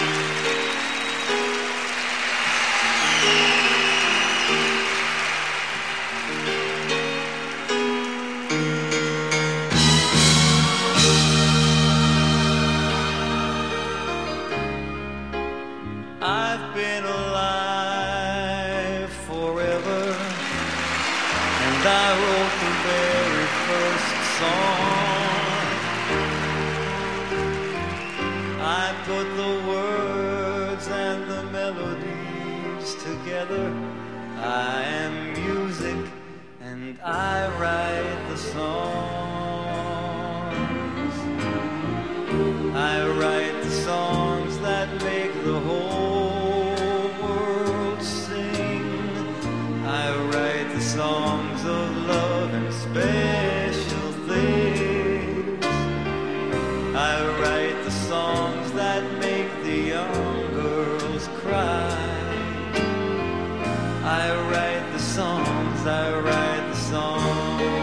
I've been alive forever, and I wrote the very first song. I put the words and the melodies together. I am music, and I write the songs. I write the songs that make the whole world sing. I write the songs of love and special things. I write the songs that make the young girls cry. I write the songs, I write the songs.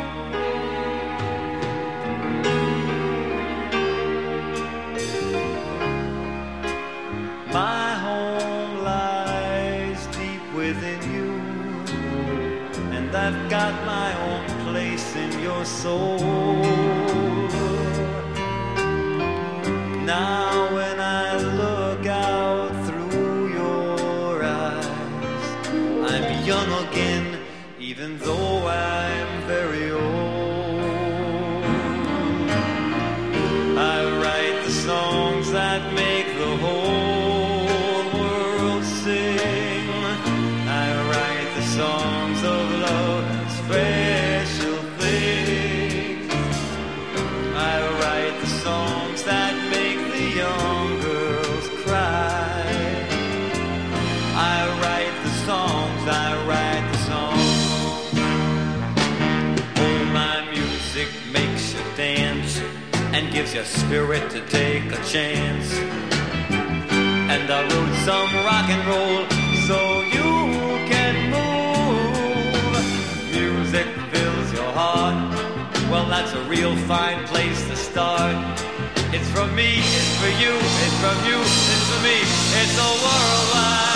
My home lies deep within you, and I've got my own place in your soul. Now when I look out through your eyes, I'm young again, even though I'm very old. I write the songs that make the whole world sing. I write the songs of love and special things. I write the songs that make the young girls cry. I write the songs, I write the songs. Oh, my music makes you dance and gives you spirit to take a chance. And I wrote some rock and roll so you can move. Music fills your heart. Well, that's a real fine place to start. It's from me, it's for you, it's from you, it's for me. It's a worldwide